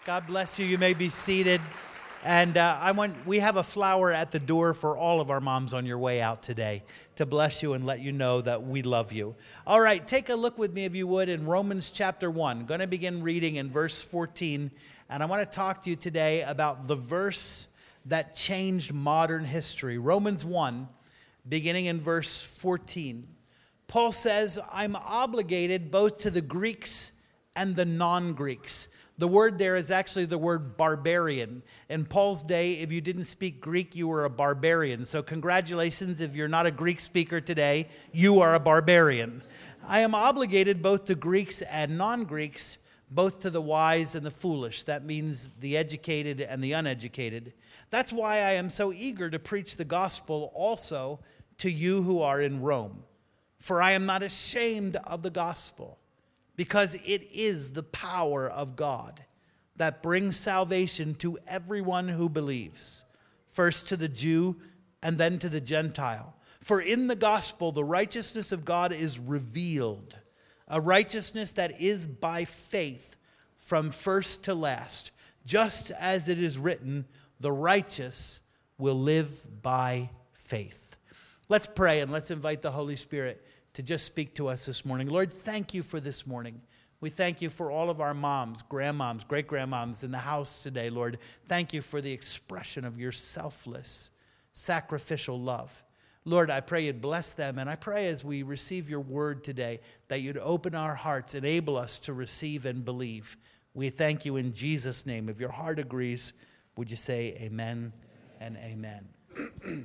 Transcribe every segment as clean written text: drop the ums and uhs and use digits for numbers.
God bless you. You may be seated. And we have a flower at the door for all of our moms on your way out today to bless you and let you know that we love you. All right, take a look with me, if you would, in Romans chapter 1. I'm going to begin reading in verse 14. And I want to talk to you today about the verse that changed modern history. Romans 1, beginning in verse 14. Paul says, I'm obligated both to the Greeks and the non-Greeks. The word there is actually the word barbarian. In Paul's day, if you didn't speak Greek, you were a barbarian. So congratulations, if you're not a Greek speaker today, you are a barbarian. I am obligated both to Greeks and non-Greeks, both to the wise and the foolish. That means the educated and the uneducated. That's why I am so eager to preach the gospel also to you who are in Rome. For I am not ashamed of the gospel, because it is the power of God that brings salvation to everyone who believes, first to the Jew and then to the Gentile. For in the gospel, the righteousness of God is revealed, a righteousness that is by faith from first to last, just as it is written, the righteous will live by faith. Let's pray and let's invite the Holy Spirit to just speak to us this morning. Lord, thank you for this morning. We thank you for all of our moms, grandmoms, great-grandmoms in the house today, Lord. Thank you for the expression of your selfless, sacrificial love. Lord, I pray you'd bless them, and I pray as we receive your word today that you'd open our hearts, enable us to receive and believe. We thank you in Jesus' name. If your heart agrees, would you say amen and amen?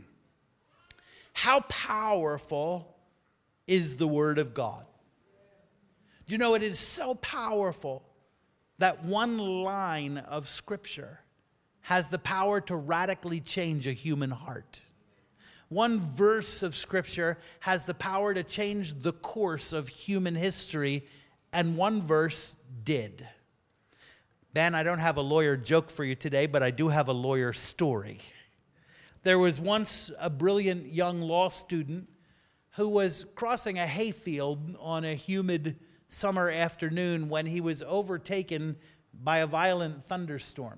How powerful is the Word of God? Do you know, it is so powerful that one line of Scripture has the power to radically change a human heart. One verse of Scripture has the power to change the course of human history, and one verse did. Ben, I don't have a lawyer joke for you today, but I do have a lawyer story. There was once a brilliant young law student who was crossing a hayfield on a humid summer afternoon when he was overtaken by a violent thunderstorm.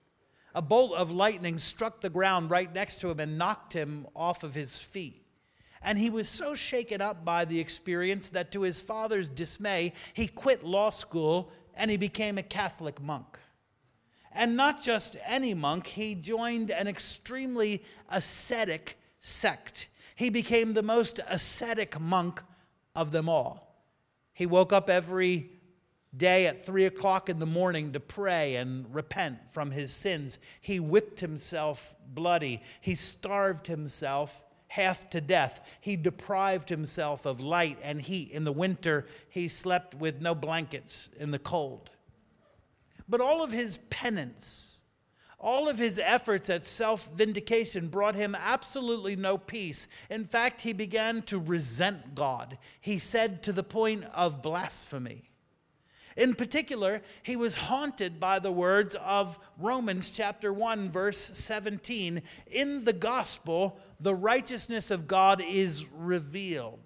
A bolt of lightning struck the ground right next to him and knocked him off of his feet. And he was so shaken up by the experience that, to his father's dismay, he quit law school and he became a Catholic monk. And not just any monk, he joined an extremely ascetic sect. He became the most ascetic monk of them all. He woke up every day at 3 o'clock in the morning to pray and repent from his sins. He whipped himself bloody. He starved himself half to death. He deprived himself of light and heat. In the winter, he slept with no blankets in the cold. But all of his penance, all of his efforts at self-vindication brought him absolutely no peace. In fact, he began to resent God. He said to the point of blasphemy. In particular, he was haunted by the words of Romans chapter 1, verse 17. In the gospel, the righteousness of God is revealed.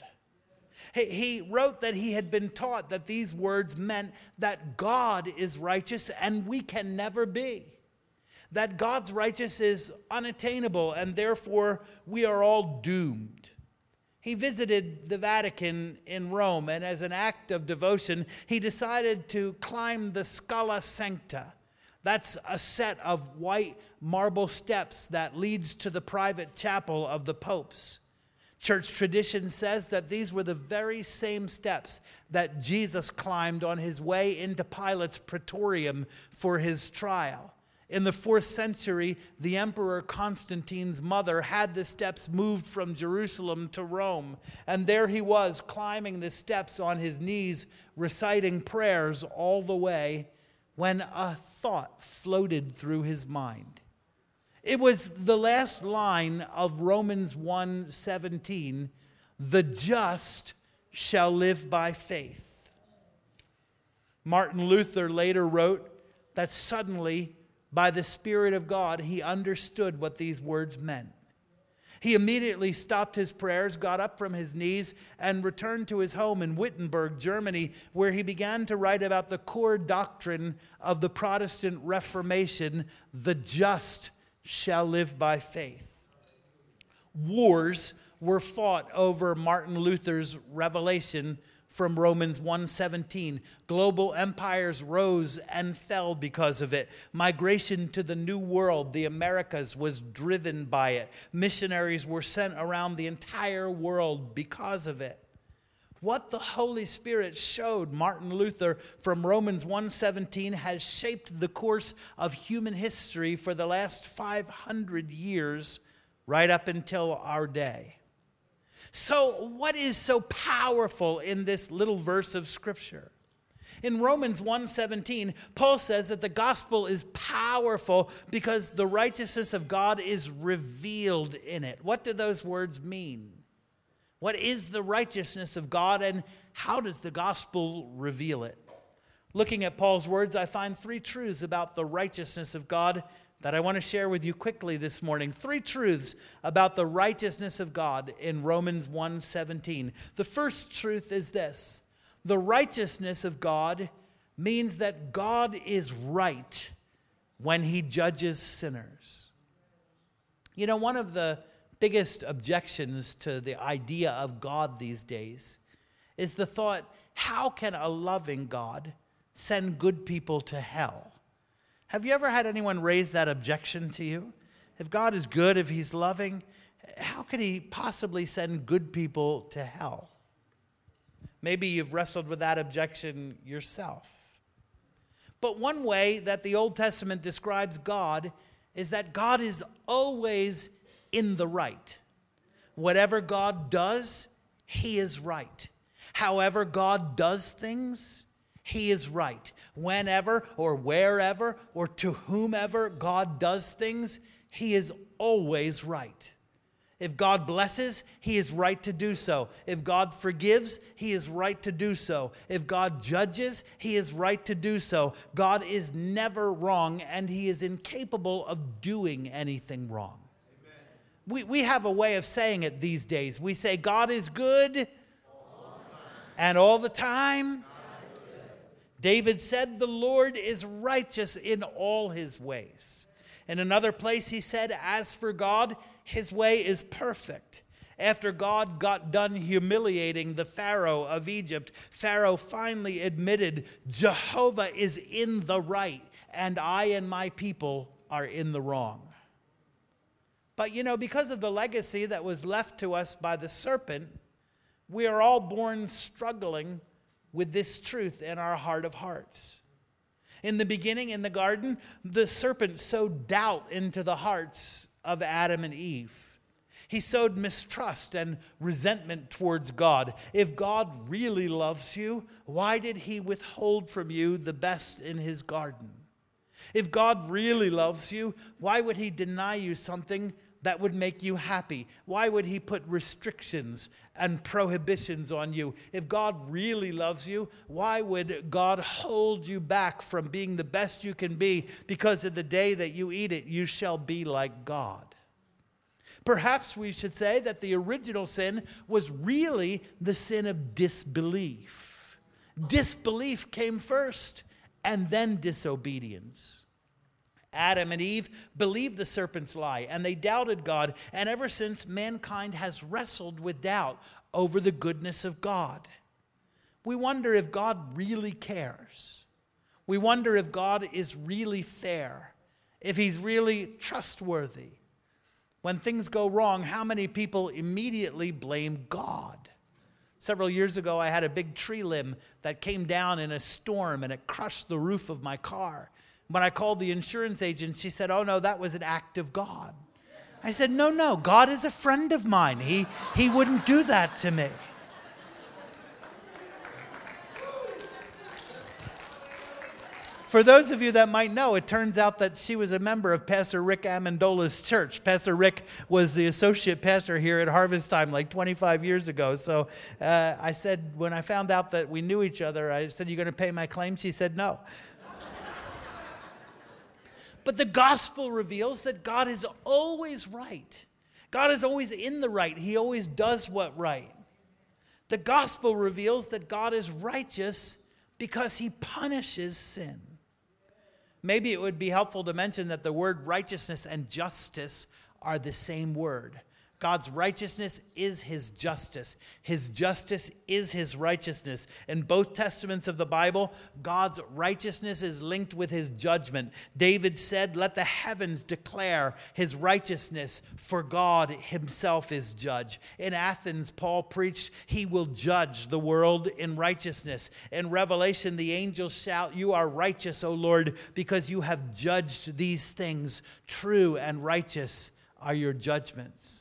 He wrote that he had been taught that these words meant that God is righteous and we can never be. That God's righteousness is unattainable and therefore we are all doomed. He visited the Vatican in Rome, and as an act of devotion, he decided to climb the Scala Sancta. That's a set of white marble steps that leads to the private chapel of the popes. Church tradition says that these were the very same steps that Jesus climbed on his way into Pilate's praetorium for his trial. In the 4th century, the Emperor Constantine's mother had the steps moved from Jerusalem to Rome. And there he was, climbing the steps on his knees, reciting prayers all the way, when a thought floated through his mind. It was the last line of Romans 1:17, the just shall live by faith. Martin Luther later wrote that suddenly, by the Spirit of God, he understood what these words meant. He immediately stopped his prayers, got up from his knees, and returned to his home in Wittenberg, Germany, where he began to write about the core doctrine of the Protestant Reformation: the just shall live by faith. Wars were fought over Martin Luther's revelation from Romans 1:17. Global empires rose and fell because of it. Migration to the New World, the Americas, was driven by it. Missionaries were sent around the entire world because of it. What the Holy Spirit showed Martin Luther from Romans 1:17 has shaped the course of human history for the last 500 years, right up until our day. So what is so powerful in this little verse of Scripture? In Romans 1:17, Paul says that the gospel is powerful because the righteousness of God is revealed in it. What do those words mean? What is the righteousness of God, and how does the gospel reveal it? Looking at Paul's words, I find three truths about the righteousness of God that I want to share with you quickly this morning. Three truths about the righteousness of God in Romans 1:17. The first truth is this: the righteousness of God means that God is right when he judges sinners. You know, one of the biggest objections to the idea of God these days is the thought, how can a loving God send good people to hell? Have you ever had anyone raise that objection to you? If God is good, if he's loving, how could he possibly send good people to hell? Maybe you've wrestled with that objection yourself. But one way that the Old Testament describes God is that God is always in the right. Whatever God does, he is right. However God does things, he is right. Whenever or wherever or to whomever God does things, he is always right. If God blesses, he is right to do so. If God forgives, he is right to do so. If God judges, he is right to do so. God is never wrong, and he is incapable of doing anything wrong. We have a way of saying it these days. We say God is good and all the time. David said the Lord is righteous in all his ways. In another place he said, as for God, his way is perfect. After God got done humiliating the Pharaoh of Egypt, Pharaoh finally admitted, Jehovah is in the right, and I and my people are in the wrong. But you know, because of the legacy that was left to us by the serpent, we are all born struggling with this truth in our heart of hearts. In the beginning, in the garden, the serpent sowed doubt into the hearts of Adam and Eve. He sowed mistrust and resentment towards God. If God really loves you, why did he withhold from you the best in his garden? If God really loves you, why would he deny you something that would make you happy? Why would he put restrictions and prohibitions on you? If God really loves you, why would God hold you back from being the best you can be? Because of the day that you eat it, you shall be like God. Perhaps we should say that the original sin was really the sin of disbelief. Disbelief came first, and then disobedience. Adam and Eve believed the serpent's lie, and they doubted God. And ever since, mankind has wrestled with doubt over the goodness of God. We wonder if God really cares. We wonder if God is really fair, if he's really trustworthy. When things go wrong, how many people immediately blame God? Several years ago, I had a big tree limb that came down in a storm, and it crushed the roof of my car. When I called the insurance agent, she said, oh, no, that was an act of God. I said, no, God is a friend of mine. He wouldn't do that to me. For those of you that might know, it turns out that she was a member of Pastor Rick Amendola's church. Pastor Rick was the associate pastor here at Harvest Time like 25 years ago. So I said, when I found out that we knew each other, I said, you going to pay my claim? She said, no. But the gospel reveals that God is always right. God is always in the right. He always does what right. The gospel reveals that God is righteous because he punishes sin. Maybe it would be helpful to mention that the word righteousness and justice are the same word. God's righteousness is his justice. His justice is his righteousness. In both testaments of the Bible, God's righteousness is linked with his judgment. David said, "Let the heavens declare his righteousness, for God himself is judge." In Athens, Paul preached, "He will judge the world in righteousness." In Revelation, the angels shout, "You are righteous, O Lord, because you have judged these things. True and righteous are your judgments."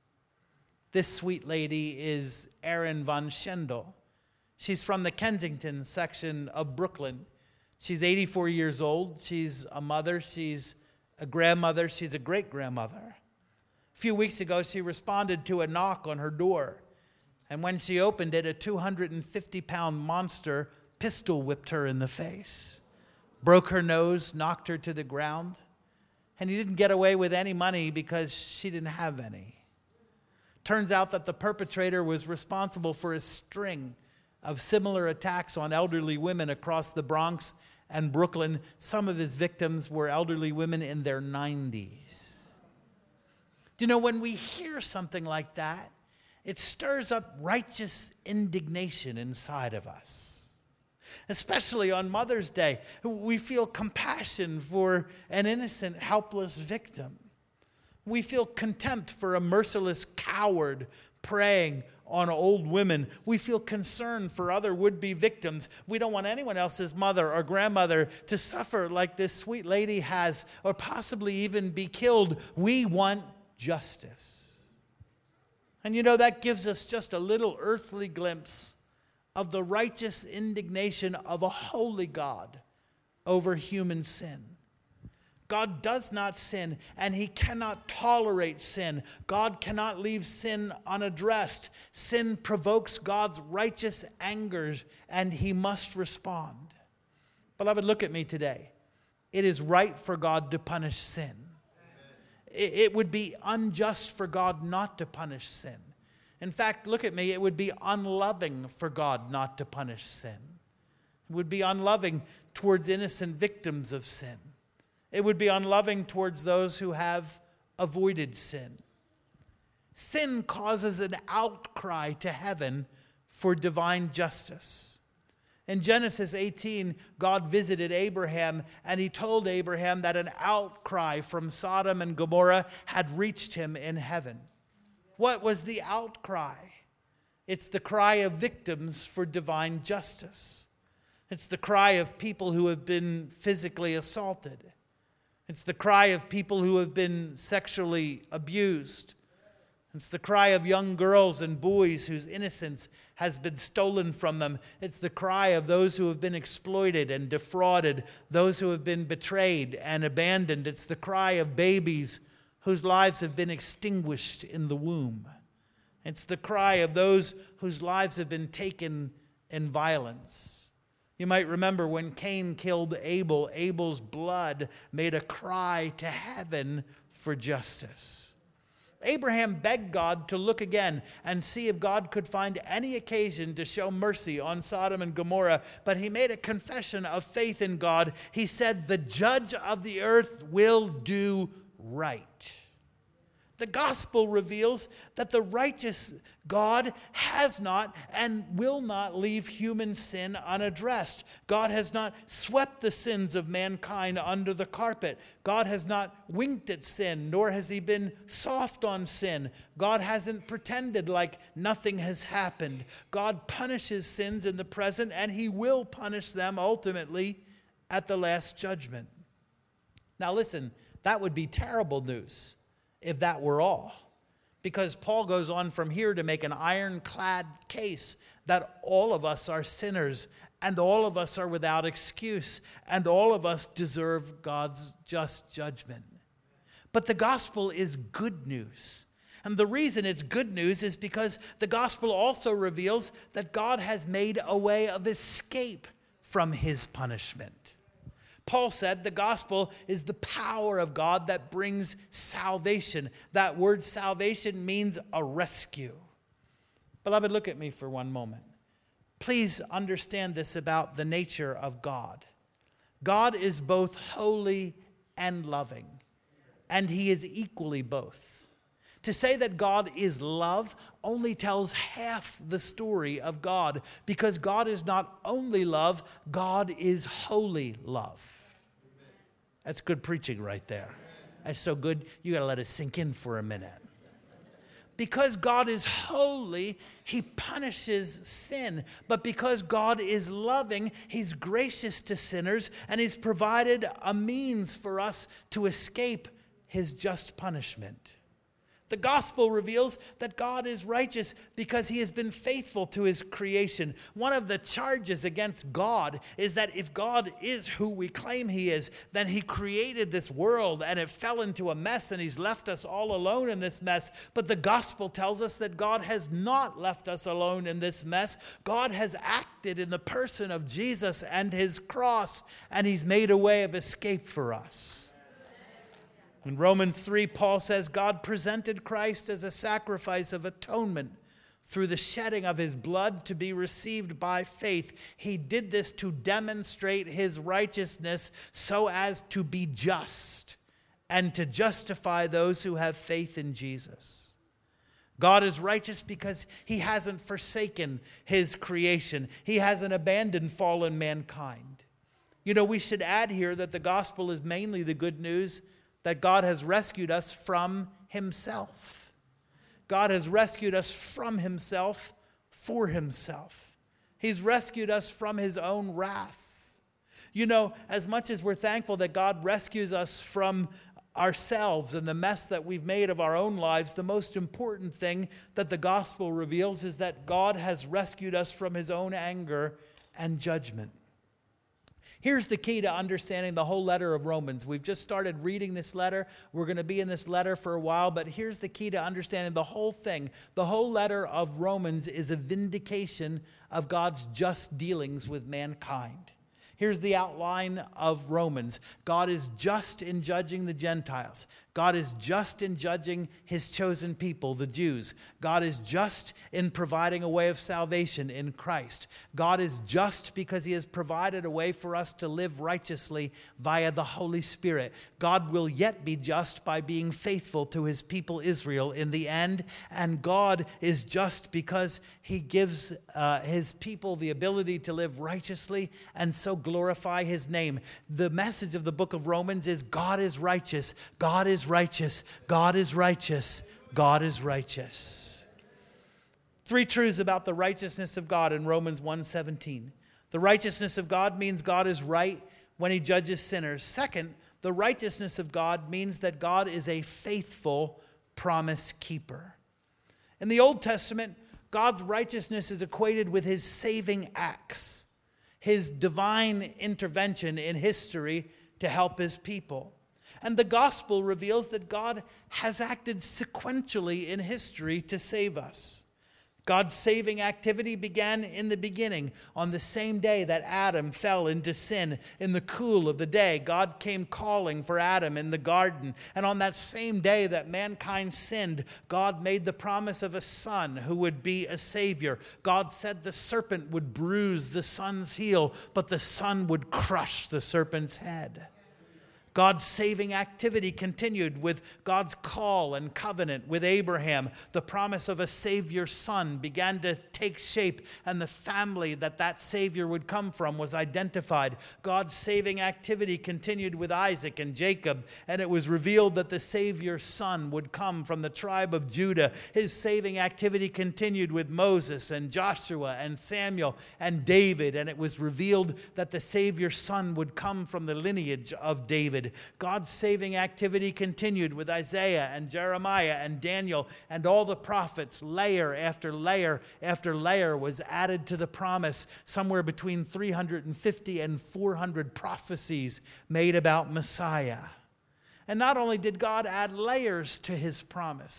This sweet lady is Erin von Schendel. She's from the Kensington section of Brooklyn. She's 84 years old. She's a mother. She's a grandmother. She's a great-grandmother. A few weeks ago, she responded to a knock on her door. And when she opened it, a 250-pound monster pistol whipped her in the face, broke her nose, knocked her to the ground. And he didn't get away with any money because she didn't have any. Turns out that the perpetrator was responsible for a string of similar attacks on elderly women across the Bronx and Brooklyn. Some of his victims were elderly women in their 90s. You know, when we hear something like that, it stirs up righteous indignation inside of us. Especially on Mother's Day, we feel compassion for an innocent, helpless victim. We feel contempt for a merciless coward preying on old women. We feel concern for other would-be victims. We don't want anyone else's mother or grandmother to suffer like this sweet lady has, or possibly even be killed. We want justice. And you know, that gives us just a little earthly glimpse of the righteous indignation of a holy God over human sin. God does not sin, and he cannot tolerate sin. God cannot leave sin unaddressed. Sin provokes God's righteous anger, and he must respond. Beloved, look at me today. It is right for God to punish sin. It would be unjust for God not to punish sin. In fact, look at me. It would be unloving for God not to punish sin. It would be unloving towards innocent victims of sin. It would be unloving towards those who have avoided sin. Sin causes an outcry to heaven for divine justice. In Genesis 18, God visited Abraham, and he told Abraham that an outcry from Sodom and Gomorrah had reached him in heaven. What was the outcry? It's the cry of victims for divine justice. It's the cry of people who have been physically assaulted. It's the cry of people who have been sexually abused. It's the cry of young girls and boys whose innocence has been stolen from them. It's the cry of those who have been exploited and defrauded, those who have been betrayed and abandoned. It's the cry of babies whose lives have been extinguished in the womb. It's the cry of those whose lives have been taken in violence. You might remember when Cain killed Abel, Abel's blood made a cry to heaven for justice. Abraham begged God to look again and see if God could find any occasion to show mercy on Sodom and Gomorrah, but he made a confession of faith in God. He said, "The judge of the earth will do right." The gospel reveals that the righteous God has not and will not leave human sin unaddressed. God has not swept the sins of mankind under the carpet. God has not winked at sin, nor has he been soft on sin. God hasn't pretended like nothing has happened. God punishes sins in the present, and he will punish them ultimately at the last judgment. Now listen, that would be terrible news if that were all. Because Paul goes on from here to make an ironclad case that all of us are sinners, and all of us are without excuse, and all of us deserve God's just judgment. But the gospel is good news. And the reason it's good news is because the gospel also reveals that God has made a way of escape from his punishment. Paul said the gospel is the power of God that brings salvation. That word salvation means a rescue. Beloved, look at me for one moment. Please understand this about the nature of God. God is both holy and loving, and he is equally both. To say that God is love only tells half the story of God, because God is not only love, God is holy love. That's good preaching right there. That's so good, you got to let it sink in for a minute. Because God is holy, he punishes sin. But because God is loving, he's gracious to sinners, and he's provided a means for us to escape his just punishment. The gospel reveals that God is righteous because he has been faithful to his creation. One of the charges against God is that if God is who we claim he is, then he created this world and it fell into a mess and he's left us all alone in this mess. But the gospel tells us that God has not left us alone in this mess. God has acted in the person of Jesus and his cross, and he's made a way of escape for us. In Romans 3, Paul says God presented Christ as a sacrifice of atonement through the shedding of his blood to be received by faith. He did this to demonstrate his righteousness so as to be just and to justify those who have faith in Jesus. God is righteous because he hasn't forsaken his creation. He hasn't abandoned fallen mankind. You know, we should add here that the gospel is mainly the good news that God has rescued us from himself. God has rescued us from himself for himself. He's rescued us from his own wrath. You know, as much as we're thankful that God rescues us from ourselves and the mess that we've made of our own lives, the most important thing that the gospel reveals is that God has rescued us from his own anger and judgment. Here's the key to understanding the whole letter of Romans. We've just started reading this letter. We're going to be in this letter for a while, but here's the key to understanding the whole thing. The whole letter of Romans is a vindication of God's just dealings with mankind. Here's the outline of Romans. God is just in judging the Gentiles. God is just in judging his chosen people, the Jews. God is just in providing a way of salvation in Christ. God is just because he has provided a way for us to live righteously via the Holy Spirit. God will yet be just by being faithful to his people Israel in the end. And God is just because he gives his people the ability to live righteously and so glorify his name. The message of the book of Romans is God is righteous. God is righteous. God is righteous. God is righteous. Three truths about the righteousness of God in Romans 1:17. The righteousness of God means God is right when he judges sinners. Second, the righteousness of God means that God is a faithful promise keeper. In the Old Testament, God's righteousness is equated with his saving acts, his divine intervention in history to help his people. And the gospel reveals that God has acted sequentially in history to save us. God's saving activity began in the beginning. On the same day that Adam fell into sin, in the cool of the day, God came calling for Adam in the garden. And on that same day that mankind sinned, God made the promise of a son who would be a savior. God said the serpent would bruise the son's heel, but the son would crush the serpent's head. God's saving activity continued with God's call and covenant with Abraham. The promise of a Savior son began to take shape, and the family that Savior would come from was identified. God's saving activity continued with Isaac and Jacob, and it was revealed that the Savior son would come from the tribe of Judah. His saving activity continued with Moses and Joshua and Samuel and David, and it was revealed that the Savior son would come from the lineage of David. God's saving activity continued with Isaiah and Jeremiah and Daniel and all the prophets. Layer after layer after layer was added to the promise. Somewhere between 350 and 400 prophecies made about Messiah. And not only did God add layers to his promise,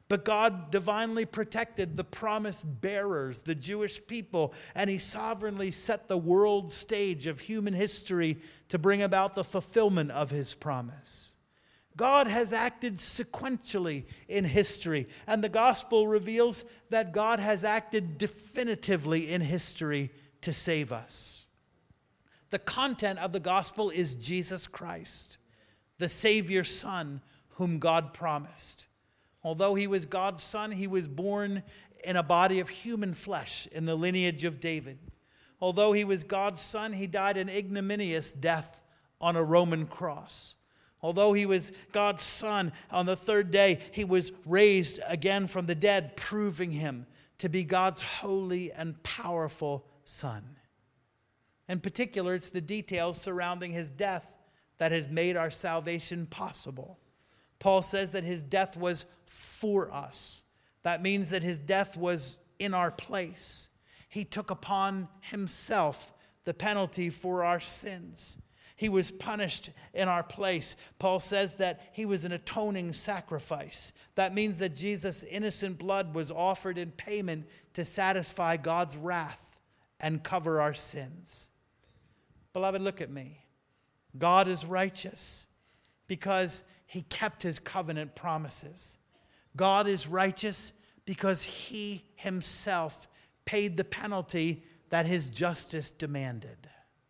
But God divinely protected the promise bearers, the Jewish people, and he sovereignly set the world stage of human history to bring about the fulfillment of his promise. God has acted sequentially in history, and the gospel reveals that God has acted definitively in history to save us. The content of the gospel is Jesus Christ, the Savior's Son, whom God promised. Although he was God's son, he was born in a body of human flesh in the lineage of David. Although he was God's son, he died an ignominious death on a Roman cross. Although he was God's son, on the third day he was raised again from the dead, proving him to be God's holy and powerful son. In particular, it's the details surrounding his death that has made our salvation possible. Paul says that his death was for us. That means that his death was in our place. He took upon himself the penalty for our sins. He was punished in our place. Paul says that he was an atoning sacrifice. That means that Jesus' innocent blood was offered in payment to satisfy God's wrath and cover our sins. Beloved, look at me. God is righteous because he kept his covenant promises. God is righteous because he himself paid the penalty that his justice demanded.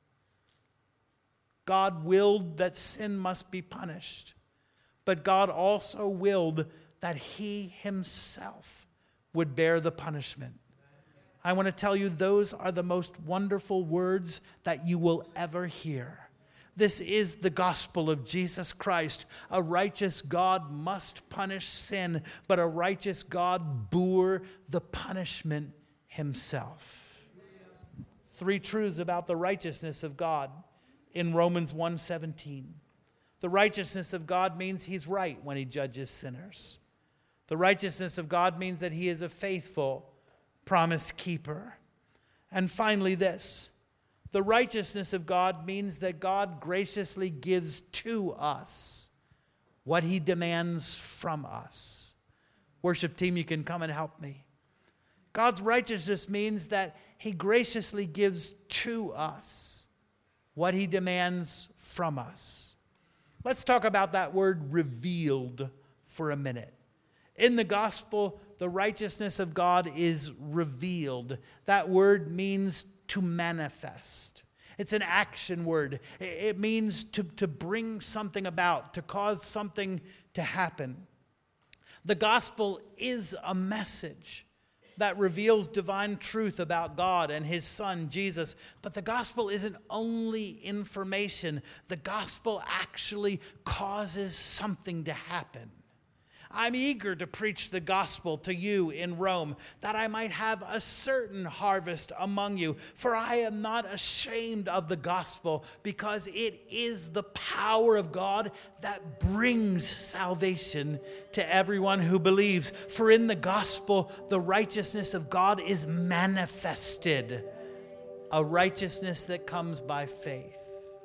God willed that sin must be punished, but God also willed that he himself would bear the punishment. I want to tell you, those are the most wonderful words that you will ever hear. This is the gospel of Jesus Christ. A righteous God must punish sin, but a righteous God bore the punishment himself. 3 truths about the righteousness of God in Romans 1:17. The righteousness of God means he's right when he judges sinners. The righteousness of God means that he is a faithful promise keeper. And finally this, the righteousness of God means that God graciously gives to us what he demands from us. Worship team, you can come and help me. God's righteousness means that he graciously gives to us what he demands from us. Let's talk about that word revealed for a minute. In the gospel, the righteousness of God is revealed. That word means to manifest. It's an action word. It means to bring something about, to cause something to happen. The gospel is a message that reveals divine truth about God and his son, Jesus. But the gospel isn't only information. The gospel actually causes something to happen. I'm eager to preach the gospel to you in Rome, that I might have a certain harvest among you. For I am not ashamed of the gospel, because it is the power of God that brings salvation to everyone who believes. For in the gospel, the righteousness of God is manifested, a righteousness that comes by faith.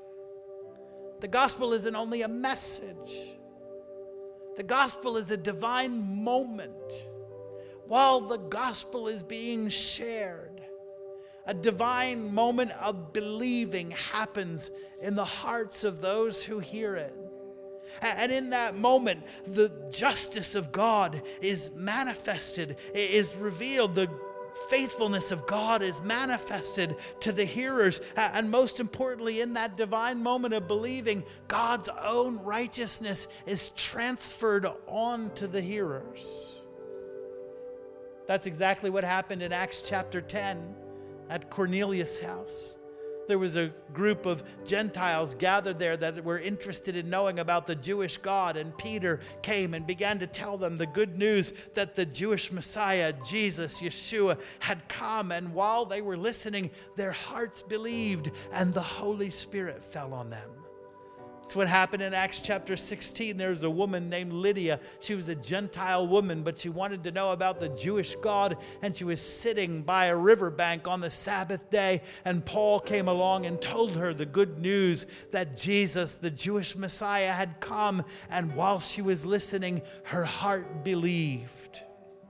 The gospel isn't only a message. The gospel is a divine moment. While the gospel is being shared, a divine moment of believing happens in the hearts of those who hear it. And in that moment, the justice of God is manifested, is revealed. The faithfulness of God is manifested to the hearers. And most importantly, in that divine moment of believing, God's own righteousness is transferred on to the hearers. That's exactly what happened in Acts chapter 10 at Cornelius' house. There was a group of Gentiles gathered there that were interested in knowing about the Jewish God, and Peter came and began to tell them the good news that the Jewish Messiah, Jesus, Yeshua, had come. And while they were listening, their hearts believed, and the Holy Spirit fell on them. It's what happened in Acts chapter 16. There's a woman named Lydia. She was a Gentile woman, but she wanted to know about the Jewish God, and she was sitting by a riverbank on the Sabbath day, and Paul came along and told her the good news that Jesus, the Jewish Messiah, had come, and while she was listening, her heart believed.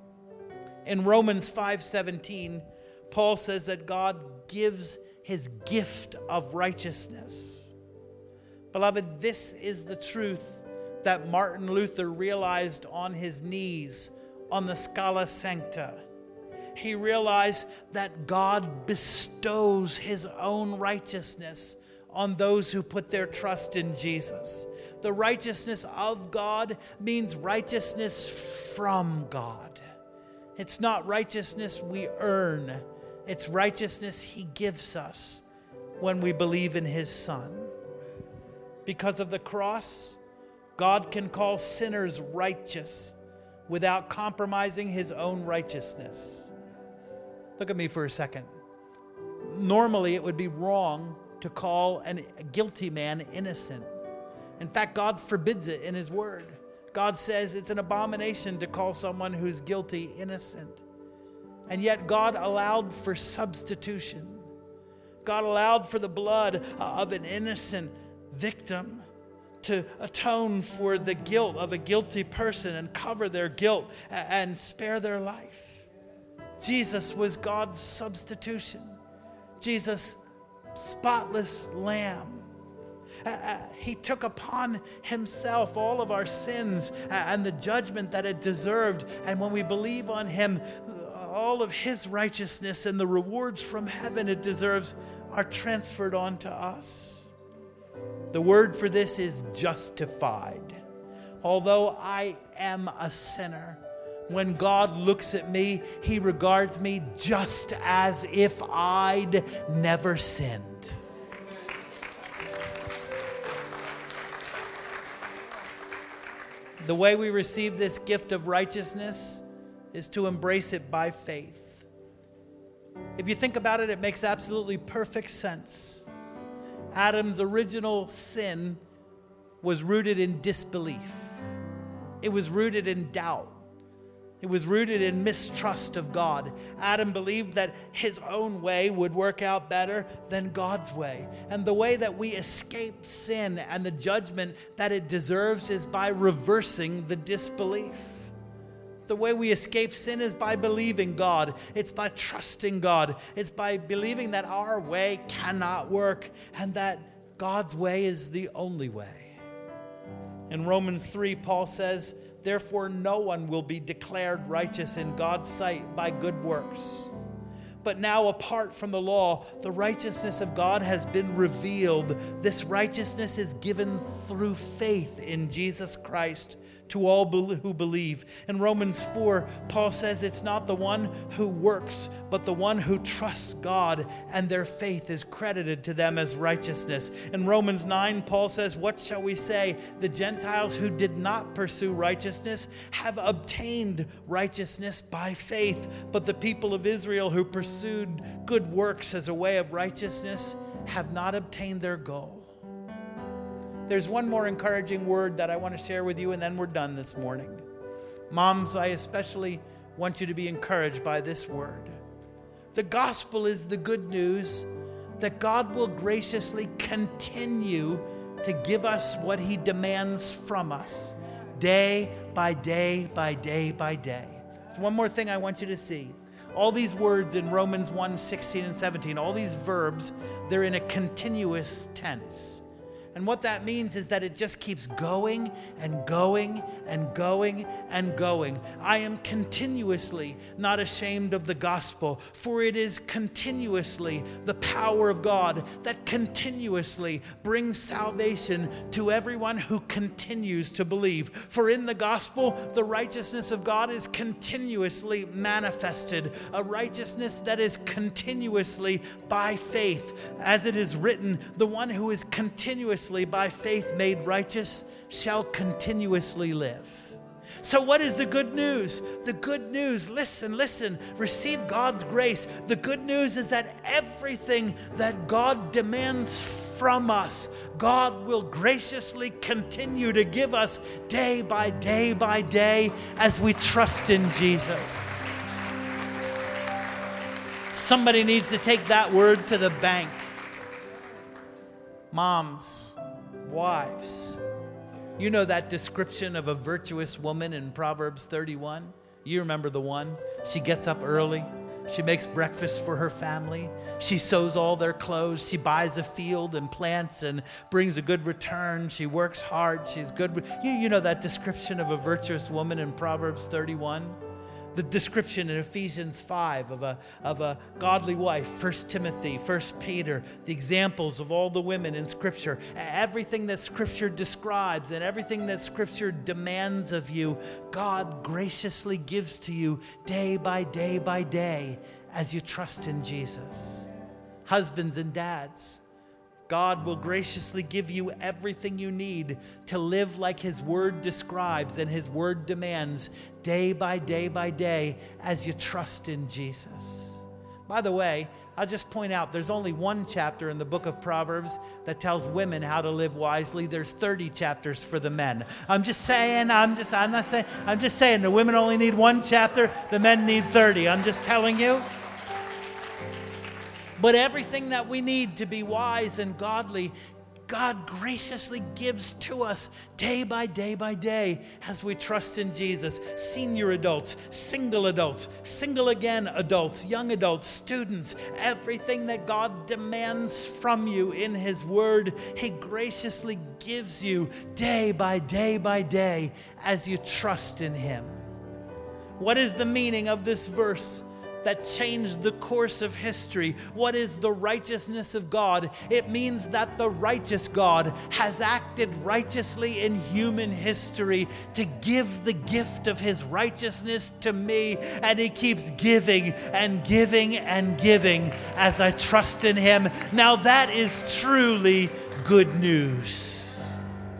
In Romans 5:17, Paul says that God gives his gift of righteousness. Beloved, this is the truth that Martin Luther realized on his knees on the Scala Sancta. He realized that God bestows his own righteousness on those who put their trust in Jesus. The righteousness of God means righteousness from God. It's not righteousness we earn. It's righteousness he gives us when we believe in his Son. Because of the cross, God can call sinners righteous without compromising his own righteousness. Look at me for a second. Normally, it would be wrong to call a guilty man innocent. In fact, God forbids it in his word. God says it's an abomination to call someone who's guilty innocent. And yet God allowed for substitution. God allowed for the blood of an innocent victim to atone for the guilt of a guilty person and cover their guilt and spare their life. Jesus was God's substitution. Jesus, spotless lamb. He took upon himself all of our sins and the judgment that it deserved. And when we believe on him, all of his righteousness and the rewards from heaven it deserves are transferred on to us. The word for this is justified. Although I am a sinner, when God looks at me, he regards me just as if I'd never sinned. The way we receive this gift of righteousness is to embrace it by faith. If you think about it, it makes absolutely perfect sense. Adam's original sin was rooted in disbelief. It was rooted in doubt. It was rooted in mistrust of God. Adam believed that his own way would work out better than God's way. And the way that we escape sin and the judgment that it deserves is by reversing the disbelief. The way we escape sin is by believing God. It's by trusting God. It's by believing that our way cannot work and that God's way is the only way. In Romans 3, Paul says, "Therefore no one will be declared righteous in God's sight by good works. But now, apart from the law, the righteousness of God has been revealed. This righteousness is given through faith in Jesus Christ to all who believe." In Romans 4, Paul says it's not the one who works, but the one who trusts God, and their faith is credited to them as righteousness. In Romans 9, Paul says, "What shall we say? The Gentiles who did not pursue righteousness have obtained righteousness by faith, but the people of Israel who pursued good works as a way of righteousness have not obtained their goal." There's one more encouraging word that I want to share with you, and then we're done this morning. Moms, I especially want you to be encouraged by this word. The gospel is the good news that God will graciously continue to give us what he demands from us, day by day by day by day. There's one more thing I want you to see. All these words in Romans 1, 16 and 17, all these verbs, they're in a continuous tense. And what that means is that it just keeps going and going and going and going. I am continuously not ashamed of the gospel, for it is continuously the power of God that continuously brings salvation to everyone who continues to believe. For in the gospel, the righteousness of God is continuously manifested, a righteousness that is continuously by faith. As it is written, the one who is continuously by faith made righteous shall continuously live. So what is the good news? The good news, listen, receive God's grace. The good news is that everything that God demands from us, God will graciously continue to give us day by day by day as we trust in Jesus. Somebody needs to take that word to the bank. Moms, wives, you know that description of a virtuous woman in Proverbs 31? You remember the one. She gets up early. She makes breakfast for her family. She sews all their clothes. She buys a field and plants and brings a good return. She works hard. She's good. You know that description of a virtuous woman in Proverbs 31? The description in Ephesians 5 of a godly wife, 1 Timothy, 1 Peter, the examples of all the women in Scripture, everything that Scripture describes and everything that Scripture demands of you, God graciously gives to you day by day by day as you trust in Jesus. Husbands and dads, God will graciously give you everything you need to live like His Word describes and His Word demands day by day by day as you trust in Jesus. By the way, I'll just point out there's only one chapter in the book of Proverbs that tells women how to live wisely. There's 30 chapters for the men. I'm just saying the women only need one chapter, the men need 30. I'm just telling you. But everything that we need to be wise and godly, God graciously gives to us day by day by day as we trust in Jesus. Senior adults, single again adults, young adults, students, everything that God demands from you in His Word, He graciously gives you day by day by day as you trust in Him. What is the meaning of this verse that changed the course of history? What is the righteousness of God? It means that the righteous God has acted righteously in human history to give the gift of His righteousness to me, and He keeps giving and giving and giving as I trust in Him. Now that is truly good news.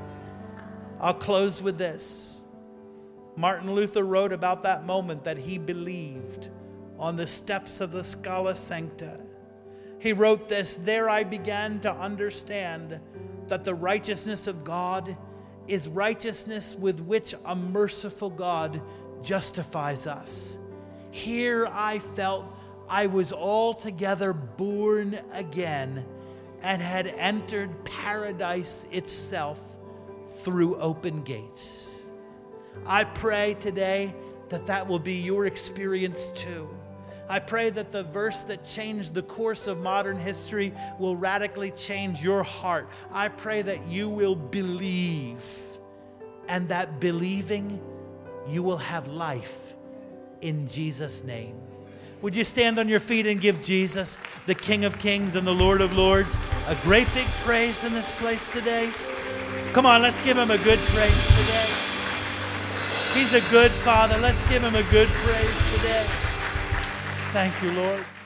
I'll close with this. Martin Luther wrote about that moment that he believed on the steps of the Scala Sancta. He wrote this: "There I began to understand that the righteousness of God is righteousness with which a merciful God justifies us. Here I felt I was altogether born again and had entered paradise itself through open gates." I pray today that will be your experience too. I pray that the verse that changed the course of modern history will radically change your heart. I pray that you will believe, and that believing you will have life in Jesus' name. Would you stand on your feet and give Jesus, the King of Kings and the Lord of Lords, a great big praise in this place today? Come on, let's give Him a good praise today. He's a good Father. Let's give Him a good praise today. Thank you, Lord.